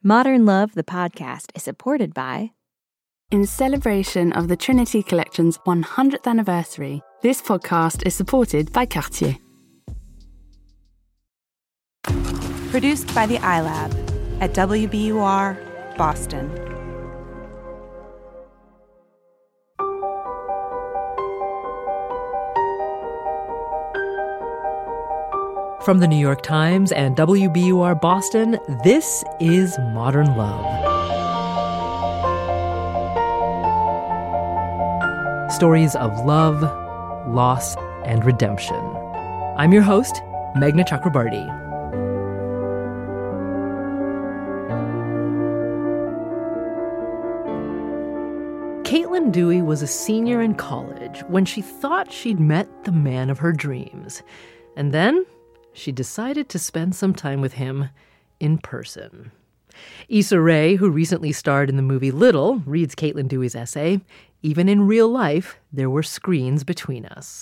Modern Love, the podcast, is supported by... In celebration of the Trinity Collection's 100th anniversary, this podcast is supported by Cartier. Produced by the iLab at WBUR, Boston. From the New York Times and WBUR Boston, this is Modern Love. Stories of love, loss, and redemption. I'm your host, Meghna Chakrabarty. Caitlin Dewey was a senior in college when she thought she'd met the man of her dreams. And then she decided to spend some time with him in person. Issa Rae, who recently starred in the movie Little, reads Caitlin Dewey's essay, "Even in real life, there were screens between us."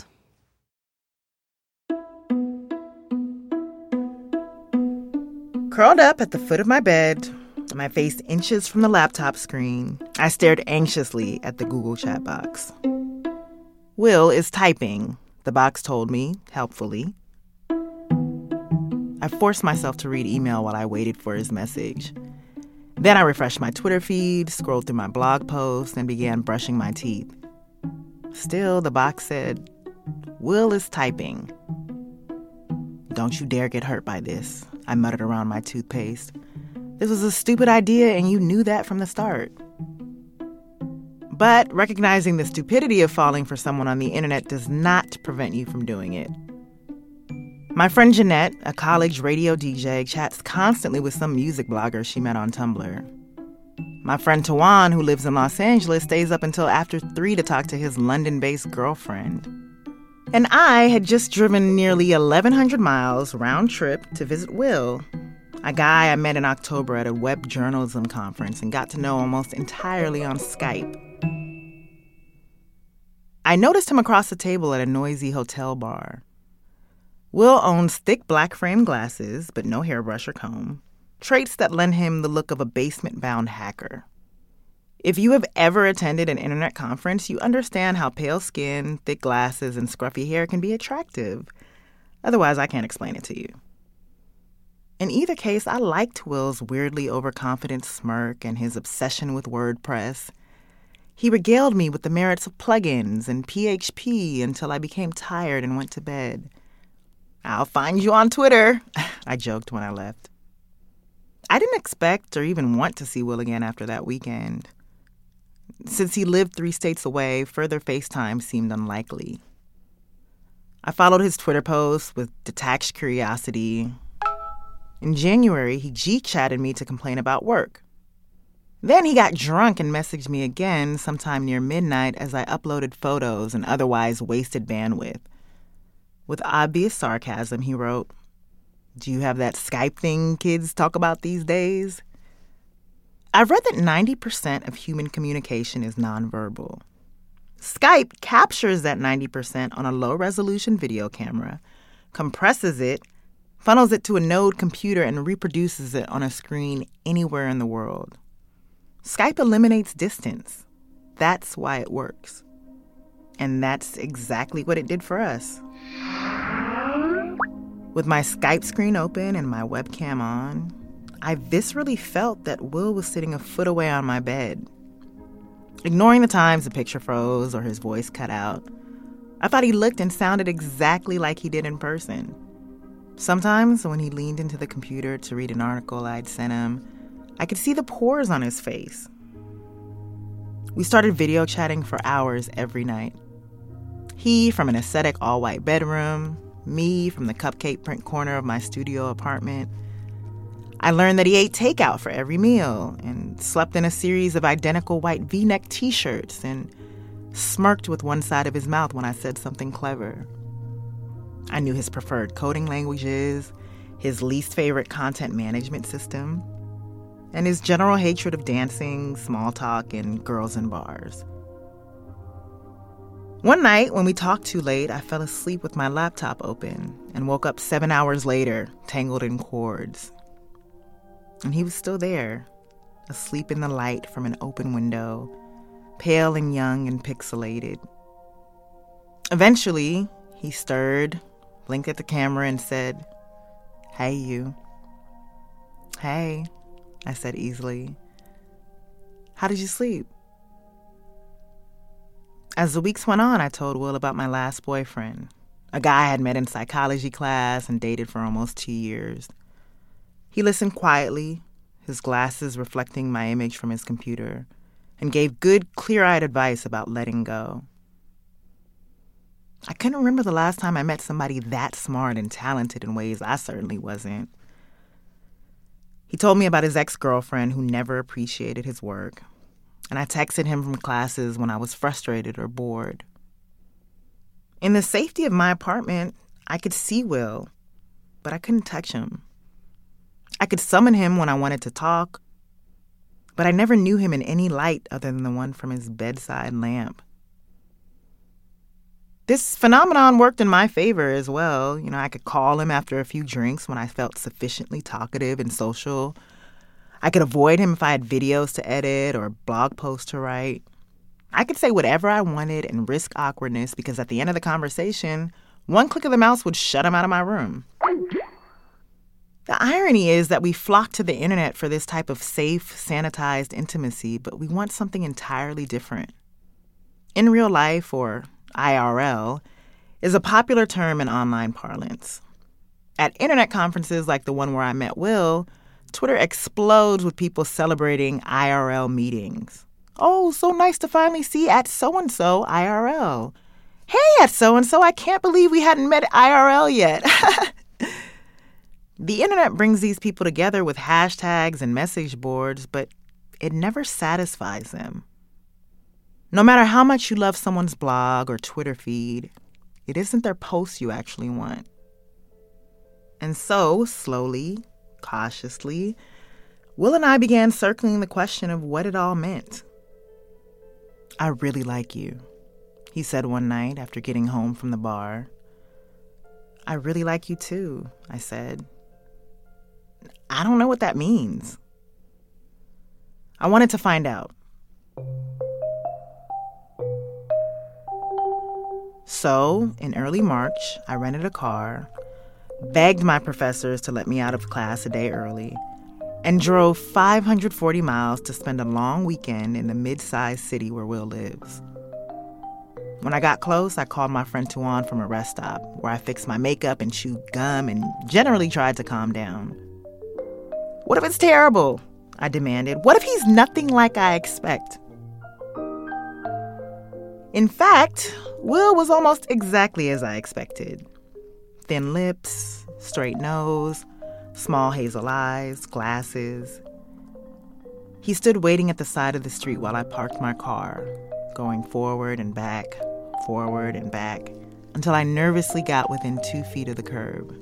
Curled up at the foot of my bed, my face inches from the laptop screen, I stared anxiously at the Google chat box. Will is typing, the box told me, helpfully. I forced myself to read email while I waited for his message. Then I refreshed my Twitter feed, scrolled through my blog posts, and began brushing my teeth. Still, the box said, "Will is typing." "Don't you dare get hurt by this," I muttered around my toothpaste. "This was a stupid idea, and you knew that from the start." But recognizing the stupidity of falling for someone on the internet does not prevent you from doing it. My friend Jeanette, a college radio DJ, chats constantly with some music blogger she met on Tumblr. My friend Tawan, who lives in Los Angeles, stays up until after 3 to talk to his London-based girlfriend. And I had just driven nearly 1,100 miles round trip to visit Will, a guy I met in October at a web journalism conference and got to know almost entirely on Skype. I noticed him across the table at a noisy hotel bar. Will owns thick black frame glasses, but no hairbrush or comb, traits that lend him the look of a basement-bound hacker. If you have ever attended an internet conference, you understand how pale skin, thick glasses, and scruffy hair can be attractive. Otherwise, I can't explain it to you. In either case, I liked Will's weirdly overconfident smirk and his obsession with WordPress. He regaled me with the merits of plugins and PHP until I became tired and went to bed. "I'll find you on Twitter," I joked when I left. I didn't expect or even want to see Will again after that weekend. Since he lived 3 states away, further FaceTime seemed unlikely. I followed his Twitter posts with detached curiosity. In January, he G-chatted me to complain about work. Then he got drunk and messaged me again sometime near midnight as I uploaded photos and otherwise wasted bandwidth. With obvious sarcasm, he wrote, "Do you have that Skype thing kids talk about these days?" I've read that 90% of human communication is nonverbal. Skype captures that 90% on a low-resolution video camera, compresses it, funnels it to a node computer, and reproduces it on a screen anywhere in the world. Skype eliminates distance. That's why it works. And that's exactly what it did for us. With my Skype screen open and my webcam on, I viscerally felt that Will was sitting a foot away on my bed. Ignoring the times the picture froze or his voice cut out, I thought he looked and sounded exactly like he did in person. Sometimes, when he leaned into the computer to read an article I'd sent him, I could see the pores on his face. We started video chatting for hours every night. He from an aesthetic all-white bedroom, me from the cupcake print corner of my studio apartment. I learned that he ate takeout for every meal and slept in a series of identical white V-neck T-shirts and smirked with one side of his mouth when I said something clever. I knew his preferred coding languages, his least favorite content management system, and his general hatred of dancing, small talk, and girls in bars. One night, when we talked too late, I fell asleep with my laptop open and woke up 7 hours later, tangled in cords. And he was still there, asleep in the light from an open window, pale and young and pixelated. Eventually, he stirred, blinked at the camera, and said, "Hey, you." "Hey," I said easily. "How did you sleep?" As the weeks went on, I told Will about my last boyfriend, a guy I had met in psychology class and dated for almost 2 years. He listened quietly, his glasses reflecting my image from his computer, and gave good, clear-eyed advice about letting go. I couldn't remember the last time I met somebody that smart and talented in ways I certainly wasn't. He told me about his ex-girlfriend who never appreciated his work, and I texted him from classes when I was frustrated or bored. In the safety of my apartment, I could see Will, but I couldn't touch him. I could summon him when I wanted to talk, but I never knew him in any light other than the one from his bedside lamp. This phenomenon worked in my favor as well. I could call him after a few drinks when I felt sufficiently talkative and social. I could avoid him if I had videos to edit or blog posts to write. I could say whatever I wanted and risk awkwardness because at the end of the conversation, one click of the mouse would shut him out of my room. The irony is that we flock to the internet for this type of safe, sanitized intimacy, but we want something entirely different. In real life, or IRL, is a popular term in online parlance. At internet conferences like the one where I met Will, Twitter explodes with people celebrating IRL meetings. "Oh, so nice to finally see at so-and-so IRL. Hey, at so-and-so, I can't believe we hadn't met IRL yet." The internet brings these people together with hashtags and message boards, but it never satisfies them. No matter how much you love someone's blog or Twitter feed, it isn't their posts you actually want. And so, slowly, cautiously, Will and I began circling the question of what it all meant. "I really like you," he said one night after getting home from the bar. "I really like you too," I said. "I don't know what that means." I wanted to find out. So, in early March, I rented a car, begged my professors to let me out of class a day early, and drove 540 miles to spend a long weekend in the mid-sized city where Will lives. When I got close, I called my friend Tuan from a rest stop, where I fixed my makeup and chewed gum and generally tried to calm down. "What if it's terrible?" I demanded. "What if he's nothing like I expect?" In fact, Will was almost exactly as I expected. Thin lips, straight nose, small hazel eyes, glasses. He stood waiting at the side of the street while I parked my car, going forward and back, until I nervously got within 2 feet of the curb.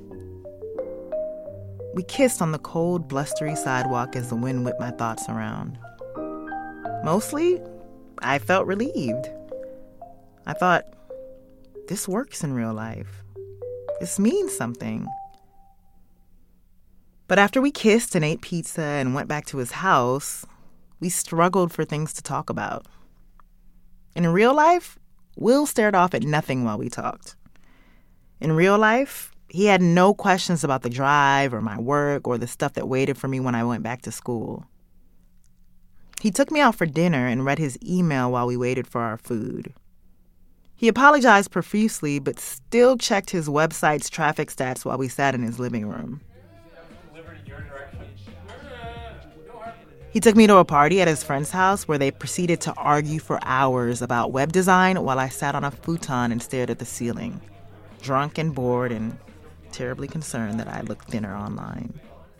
We kissed on the cold, blustery sidewalk as the wind whipped my thoughts around. Mostly, I felt relieved. I thought, this works in real life. This means something. But after we kissed and ate pizza and went back to his house, we struggled for things to talk about. In real life, Will stared off at nothing while we talked. In real life, he had no questions about the drive or my work or the stuff that waited for me when I went back to school. He took me out for dinner and read his email while we waited for our food. He apologized profusely, but still checked his website's traffic stats while we sat in his living room. He took me to a party at his friend's house where they proceeded to argue for hours about web design while I sat on a futon and stared at the ceiling, drunk and bored and terribly concerned that I looked thinner online.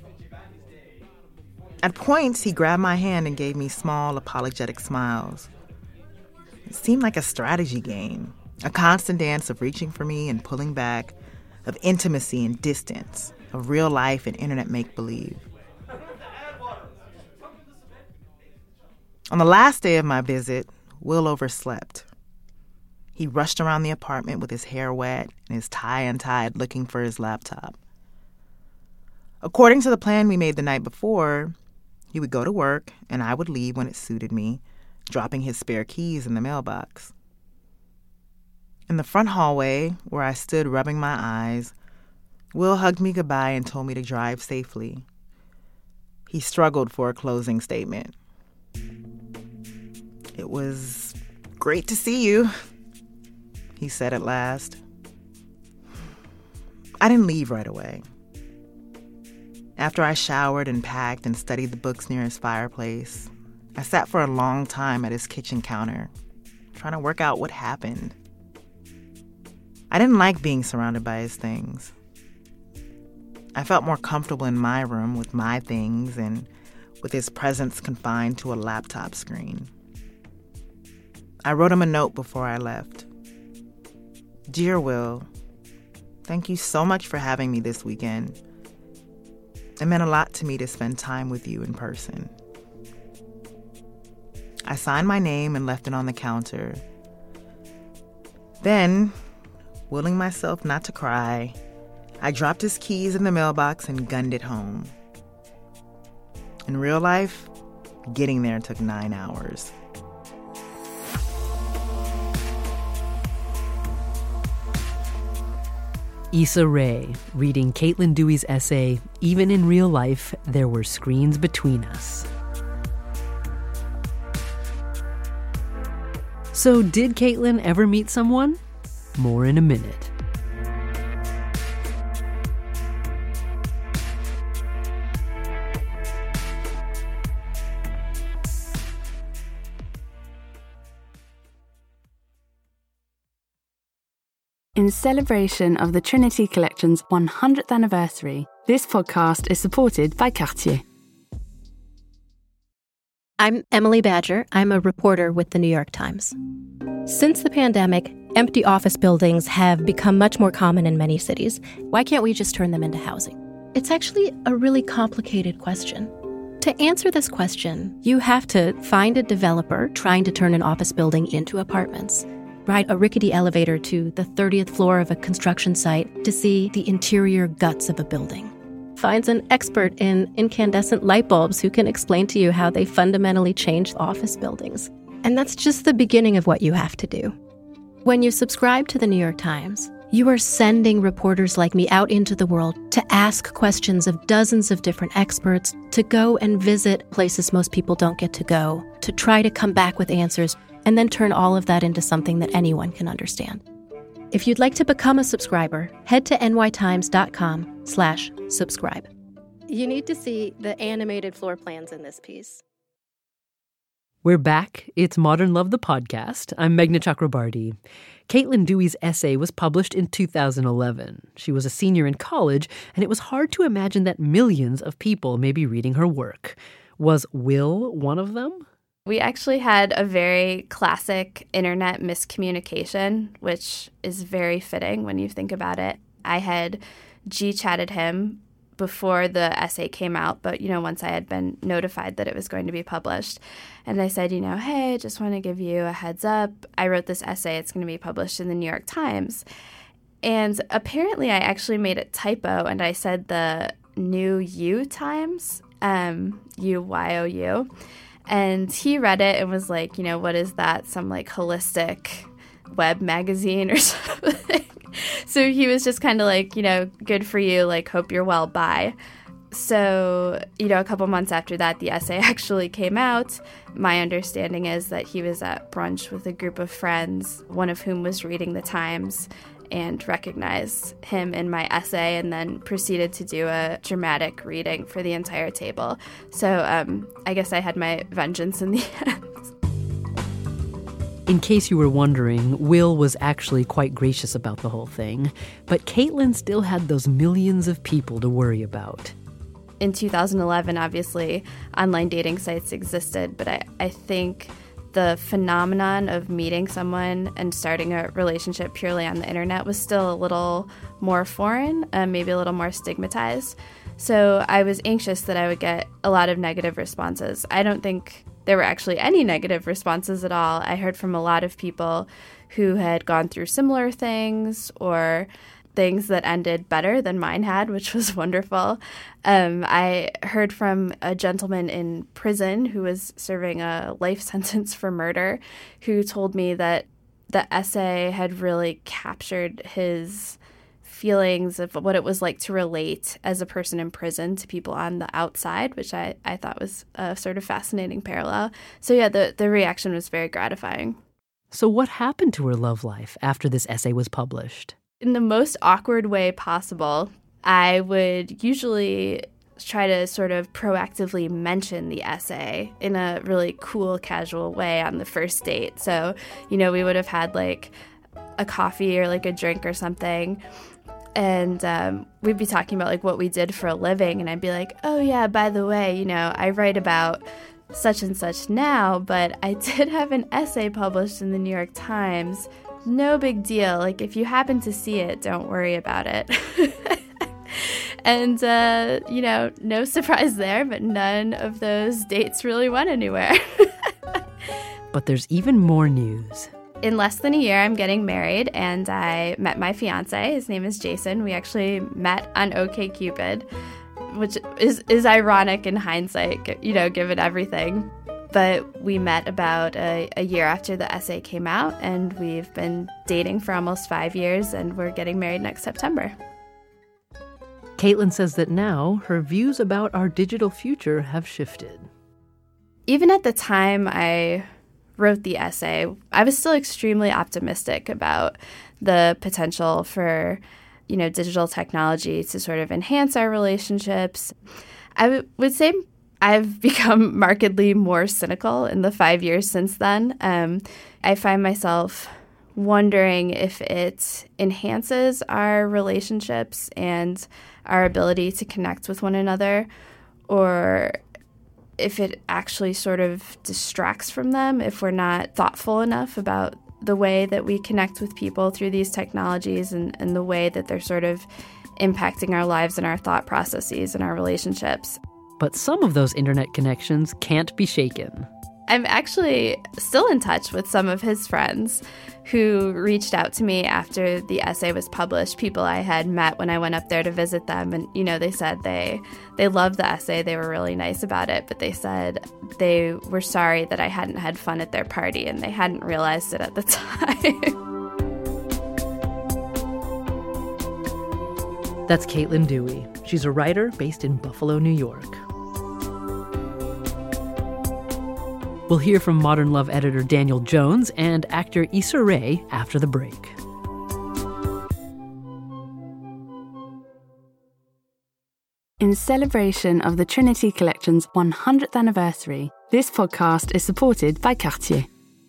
At points, he grabbed my hand and gave me small, apologetic smiles. It seemed like a strategy game, a constant dance of reaching for me and pulling back, of intimacy and distance, of real life and internet make-believe. On the last day of my visit, Will overslept. He rushed around the apartment with his hair wet and his tie untied looking for his laptop. According to the plan we made the night before, He would go to work, and I would leave when it suited me, dropping his spare keys in the mailbox. In the front hallway, where I stood rubbing my eyes, Will hugged me goodbye and told me to drive safely. He struggled for a closing statement. "It was great to see you," he said at last. I didn't leave right away. After I showered and packed and studied the books near his fireplace, I sat for a long time at his kitchen counter, trying to work out what happened. I didn't like being surrounded by his things. I felt more comfortable in my room with my things and with his presence confined to a laptop screen. I wrote him a note before I left. "Dear Will, thank you so much for having me this weekend. It meant a lot to me to spend time with you in person." I signed my name and left it on the counter. Then, willing myself not to cry, I dropped his keys in the mailbox and gunned it home. In real life, getting there took 9 hours. Issa Rae, reading Caitlin Dewey's essay, Even in Real Life, There Were Screens Between Us. So did Caitlin ever meet someone? More in a minute. In celebration of the Trinity Collection's 100th anniversary, this podcast is supported by Cartier. I'm Emily Badger. I'm a reporter with the New York Times. Since the pandemic, empty office buildings have become much more common in many cities. Why can't we just turn them into housing? It's actually a really complicated question. To answer this question, you have to find a developer trying to turn an office building into apartments, ride a rickety elevator to the 30th floor of a construction site to see the interior guts of a building. Finds an expert in incandescent light bulbs who can explain to you how they fundamentally change office buildings. And that's just the beginning of what you have to do. When you subscribe to the New York Times, you are sending reporters like me out into the world to ask questions of dozens of different experts, to go and visit places most people don't get to go, to try to come back with answers, and then turn all of that into something that anyone can understand. If you'd like to become a subscriber, head to nytimes.com/subscribe. You need to see the animated floor plans in this piece. We're back. It's Modern Love, the podcast. I'm Meghna Chakrabarti. Caitlin Dewey's essay was published in 2011. She was a senior in college, and it was hard to imagine that millions of people may be reading her work. Was Will one of them? We actually had a very classic internet miscommunication, which is very fitting when you think about it. I had G-chatted him before the essay came out, but, once I had been notified that it was going to be published. And I said, hey, just want to give you a heads up. I wrote this essay. It's going to be published in the New York Times. And apparently I actually made a typo, and I said the New You Times, UYOU. And he read it and was like, what is that? Some holistic web magazine or something. So he was just kind of like, good for you, hope you're well, bye. So, a couple months after that, the essay actually came out. My understanding is that he was at brunch with a group of friends, one of whom was reading the Times, and recognized him in my essay, and then proceeded to do a dramatic reading for the entire table. So I guess I had my vengeance in the end. In case you were wondering, Will was actually quite gracious about the whole thing, but Caitlin still had those millions of people to worry about. In 2011, obviously, online dating sites existed, but I think the phenomenon of meeting someone and starting a relationship purely on the internet was still a little more foreign, maybe a little more stigmatized. So I was anxious that I would get a lot of negative responses. I don't think there were actually any negative responses at all. I heard from a lot of people who had gone through similar things or things that ended better than mine had, which was wonderful. I heard from a gentleman in prison who was serving a life sentence for murder, who told me that the essay had really captured his feelings of what it was like to relate as a person in prison to people on the outside, which I thought was a sort of fascinating parallel. So yeah, the reaction was very gratifying. So what happened to her love life after this essay was published? In the most awkward way possible, I would usually try to sort of proactively mention the essay in a really cool, casual way on the first date. So, we would have had like a coffee or like a drink or something, and we'd be talking about like what we did for a living, and I'd be like, oh yeah, by the way, I write about such and such now, but I did have an essay published in the New York Times. No big deal. Like, if you happen to see it, don't worry about it. And, no surprise there, but none of those dates really went anywhere. But there's even more news. In less than a year, I'm getting married, and I met my fiancé. His name is Jason. We actually met on OkCupid, which is ironic in hindsight, given everything. But we met about a year after the essay came out, and we've been dating for almost 5 years, and we're getting married next September. Caitlin says that now her views about our digital future have shifted. Even at the time I wrote the essay, I was still extremely optimistic about the potential for, digital technology to sort of enhance our relationships. I would say I've become markedly more cynical in the 5 years since then. I find myself wondering if it enhances our relationships and our ability to connect with one another, or if it actually sort of distracts from them if we're not thoughtful enough about the way that we connect with people through these technologies and the way that they're sort of impacting our lives and our thought processes and our relationships. But some of those internet connections can't be shaken. I'm actually still in touch with some of his friends who reached out to me after the essay was published, people I had met when I went up there to visit them. And, they said they loved the essay. They were really nice about it. But they said they were sorry that I hadn't had fun at their party, and they hadn't realized it at the time. That's Caitlin Dewey. She's a writer based in Buffalo, New York. We'll hear from Modern Love editor Daniel Jones and actor Issa Rae after the break. In celebration of the Trinity Collection's 100th anniversary, this podcast is supported by Cartier.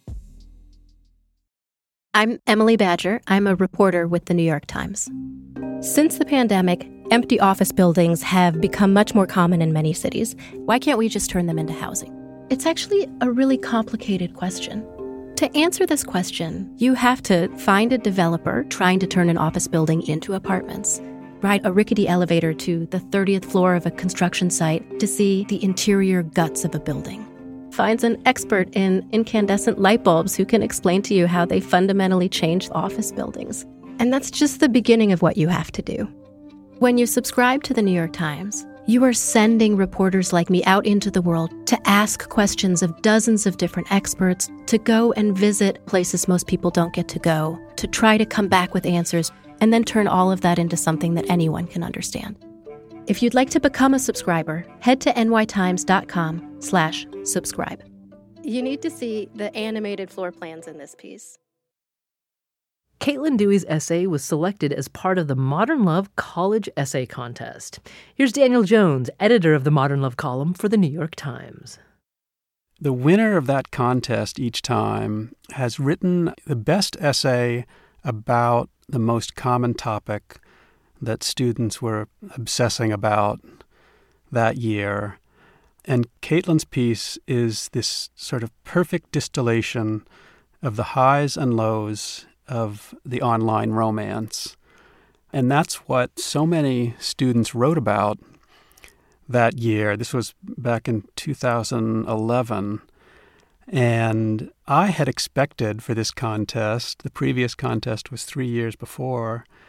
I'm Emily Badger. I'm a reporter with the New York Times. Since the pandemic, empty office buildings have become much more common in many cities. Why can't we just turn them into housing? It's actually a really complicated question. To answer this question, you have to find a developer trying to turn an office building into apartments, ride a rickety elevator to the 30th floor of a construction site to see the interior guts of a building, finds an expert in incandescent light bulbs who can explain to you how they fundamentally change office buildings. And that's just the beginning of what you have to do. When you subscribe to the New York Times, you are sending reporters like me out into the world to ask questions of dozens of different experts, to go and visit places most people don't get to go, to try to come back with answers, and then turn all of that into something that anyone can understand. If you'd like to become a subscriber, head to nytimes.com/subscribe. You need to see the animated floor plans in this piece. Caitlin Dewey's essay was selected as part of the Modern Love College Essay Contest. Here's Daniel Jones, editor of the Modern Love column for the New York Times. The winner of that contest each time has written the best essay about the most common topic that students were obsessing about that year. And Caitlin's piece is this sort of perfect distillation of the highs and lows of the online romance. And that's what so many students wrote about that year. This was back in 2011. And I had expected for this contest, the previous contest was 3 years before,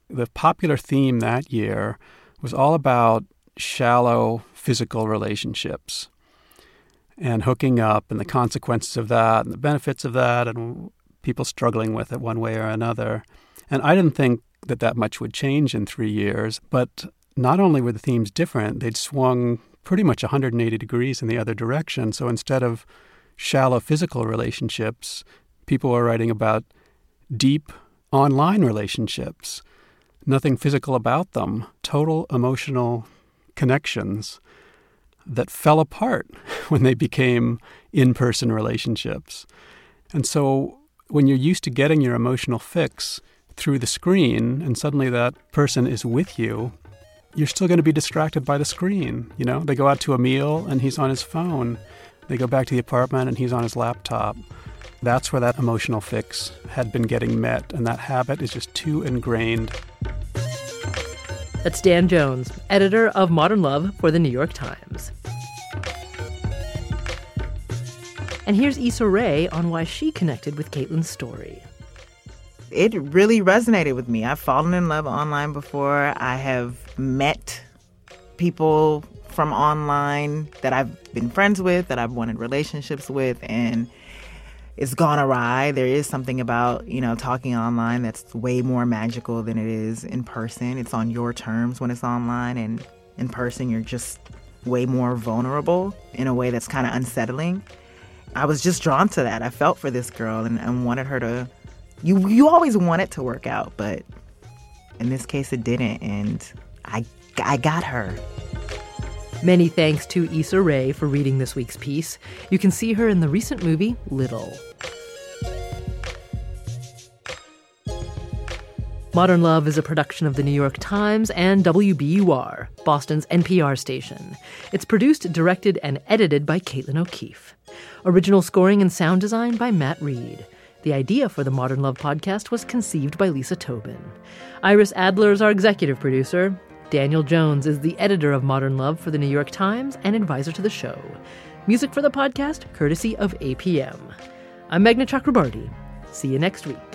the popular theme that year was all about shallow physical relationships and hooking up and the consequences of that and the benefits of that and people struggling with it one way or another. And I didn't think that much would change in 3 years, but not only were the themes different, they'd swung pretty much 180 degrees in the other direction. So instead of shallow physical relationships, people were writing about deep online relationships, nothing physical about them, total emotional connections that fell apart when they became in-person relationships. And so when you're used to getting your emotional fix through the screen and suddenly that person is with you, you're still going to be distracted by the screen. You know, they go out to a meal and he's on his phone. They go back to the apartment and he's on his laptop. That's where that emotional fix had been getting met, and that habit is just too ingrained. That's Dan Jones, editor of Modern Love for The New York Times. And here's Issa Rae on why she connected with Caitlin's story. It really resonated with me. I've fallen in love online before. I have met people from online that I've been friends with, that I've wanted relationships with, and it's gone awry. There is something about, talking online that's way more magical than it is in person. It's on your terms when it's online, and in person you're just way more vulnerable in a way that's kind of unsettling. I was just drawn to that. I felt for this girl and wanted her to... You always want it to work out, but in this case it didn't, and I got her. Many thanks to Issa Rae for reading this week's piece. You can see her in the recent movie Little. Modern Love is a production of The New York Times and WBUR, Boston's NPR station. It's produced, directed, and edited by Caitlin O'Keefe. Original scoring and sound design by Matt Reed. The idea for the Modern Love podcast was conceived by Lisa Tobin. Iris Adler is our executive producer. Daniel Jones is the editor of Modern Love for The New York Times and advisor to the show. Music for the podcast, courtesy of APM. I'm Meghna Chakrabarti. See you next week.